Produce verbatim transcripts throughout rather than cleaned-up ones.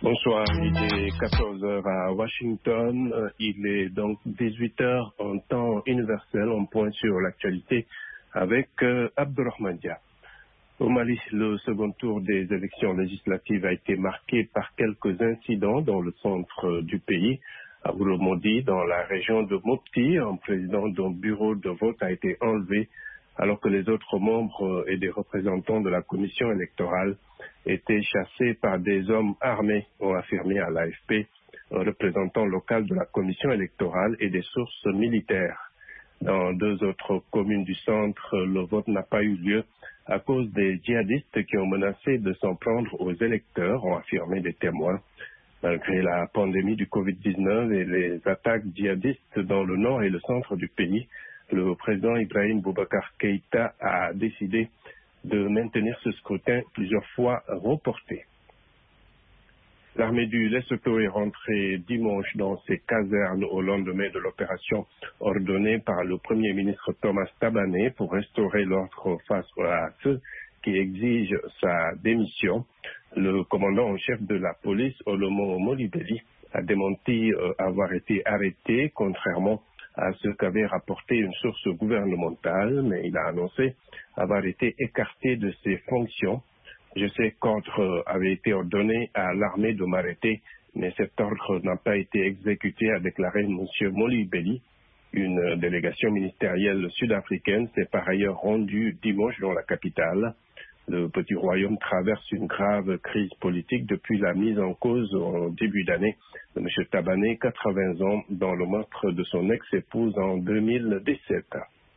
Bonsoir, il est quatorze heures à Washington, il est donc dix-huit heures en temps universel, on pointe sur l'actualité avec euh, Abdurrahman Dia. Au Mali, le second tour des élections législatives a été marqué par quelques incidents dans le centre du pays. À Ouroumodi, dans la région de Mopti, un président d'un bureau de vote a été enlevé alors que les autres membres et des représentants de la commission électorale étaient chassés par des hommes armés, ont affirmé à l'A F P un représentant local de la commission électorale et des sources militaires. Dans deux autres communes du centre, le vote n'a pas eu lieu à cause des djihadistes qui ont menacé de s'en prendre aux électeurs, ont affirmé des témoins. Malgré la pandémie du covid dix-neuf et les attaques djihadistes dans le nord et le centre du pays, le président Ibrahim Boubacar Keïta a décidé de maintenir ce scrutin plusieurs fois reporté. L'armée du Lesotho est rentrée dimanche dans ses casernes au lendemain de l'opération ordonnée par le Premier ministre Thomas Tabané pour restaurer l'ordre face à ceux qui exigent sa démission. Le commandant en chef de la police, Olomo Molibeli, a démenti euh, avoir été arrêté, contrairement à ce qu'avait rapporté une source gouvernementale, mais il a annoncé avoir été écarté de ses fonctions. Je sais qu'ordre avait été ordonné à l'armée de m'arrêter, mais cet ordre n'a pas été exécuté, a déclaré M. Molibeli. Une délégation ministérielle sud-africaine s'est par ailleurs rendue dimanche dans la capitale. Le petit royaume traverse une grave crise politique depuis la mise en cause en début d'année de M. Tabané, quatre-vingts ans, dans le meurtre de son ex-épouse en deux mille dix-sept.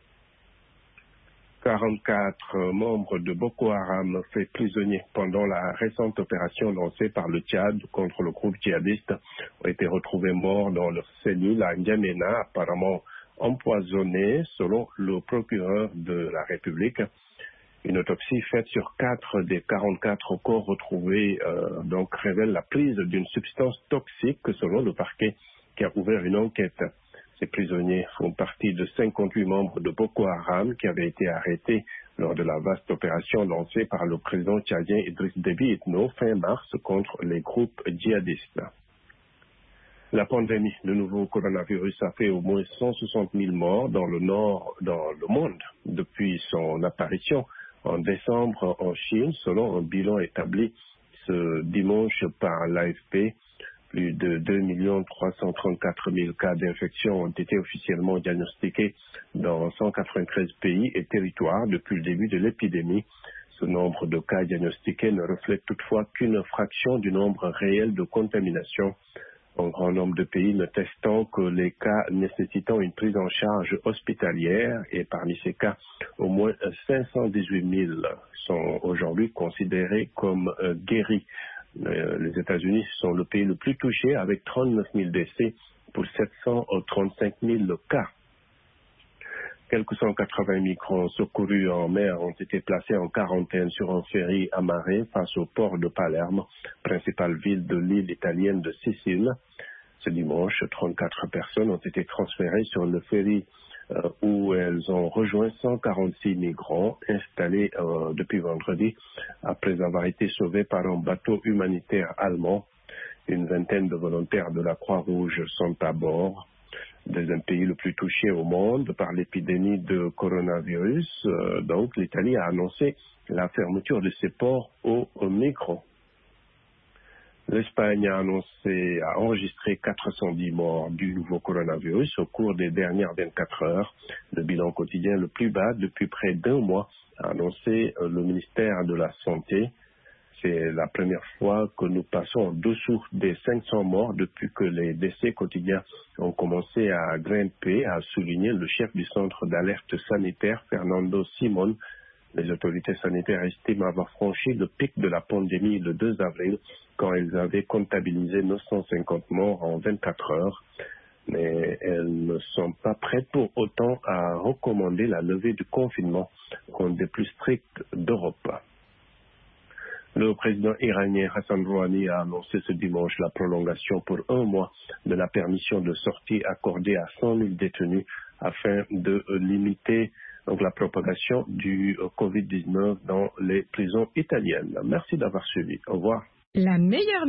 quarante-quatre membres de Boko Haram faits prisonniers pendant la récente opération lancée par le Tchad contre le groupe djihadiste ont été retrouvés morts dans leur cellule à N'Djamena, apparemment empoisonnés, selon le procureur de la République. Une autopsie faite sur quatre des quarante-quatre corps retrouvés euh, donc révèle la prise d'une substance toxique selon le parquet qui a ouvert une enquête. Ces prisonniers font partie de cinquante-huit membres de Boko Haram qui avaient été arrêtés lors de la vaste opération lancée par le président tchadien Idriss Déby Itno fin mars contre les groupes djihadistes. La pandémie, le nouveau coronavirus, a fait au moins cent soixante mille morts dans le nord, dans le monde depuis son apparition en décembre en Chine, selon un bilan établi ce dimanche par l'A F P. Plus de deux millions trois cent trente-quatre mille cas d'infection ont été officiellement diagnostiqués dans cent quatre-vingt-treize pays et territoires depuis le début de l'épidémie. Ce nombre de cas diagnostiqués ne reflète toutefois qu'une fraction du nombre réel de contaminations. Un grand nombre de pays ne testant que les cas nécessitant une prise en charge hospitalière et parmi ces cas, au moins cinq cent dix-huit mille sont aujourd'hui considérés comme euh, guéris. Euh, les États-Unis sont le pays le plus touché avec trente-neuf mille décès pour sept cent trente-cinq mille cas. Quelques cent quatre-vingts migrants secourus en mer ont été placés en quarantaine sur un ferry amarré face au port de Palerme, principale ville de l'île italienne de Sicile. Ce dimanche, trente-quatre personnes ont été transférées sur le ferry euh, où elles ont rejoint cent quarante-six migrants installés euh, depuis vendredi après avoir été sauvés par un bateau humanitaire allemand. Une vingtaine de volontaires de la Croix-Rouge sont à bord. Dans un pays le plus touché au monde par l'épidémie de coronavirus, euh, donc l'Italie a annoncé la fermeture de ses ports aux, aux migrants. L'Espagne a annoncé, a enregistré quatre cent dix morts du nouveau coronavirus au cours des dernières vingt-quatre heures. Le bilan quotidien le plus bas depuis près d'un mois, a annoncé euh, le ministère de la Santé. C'est la première fois que nous passons en dessous des cinq cents morts depuis que les décès quotidiens ont commencé à grimper, a souligné le chef du centre d'alerte sanitaire, Fernando Simon. Les autorités sanitaires estiment avoir franchi le pic de la pandémie le deux avril, quand elles avaient comptabilisé neuf cent cinquante morts en vingt-quatre heures. Mais elles ne sont pas prêtes pour autant à recommander la levée du confinement, un des plus stricts d'Europe. Le président iranien Hassan Rouhani a annoncé ce dimanche la prolongation pour un mois de la permission de sortie accordée à cent mille détenus afin de limiter donc, la propagation du covid dix-neuf dans les prisons italiennes. Merci d'avoir suivi. Au revoir. La meilleure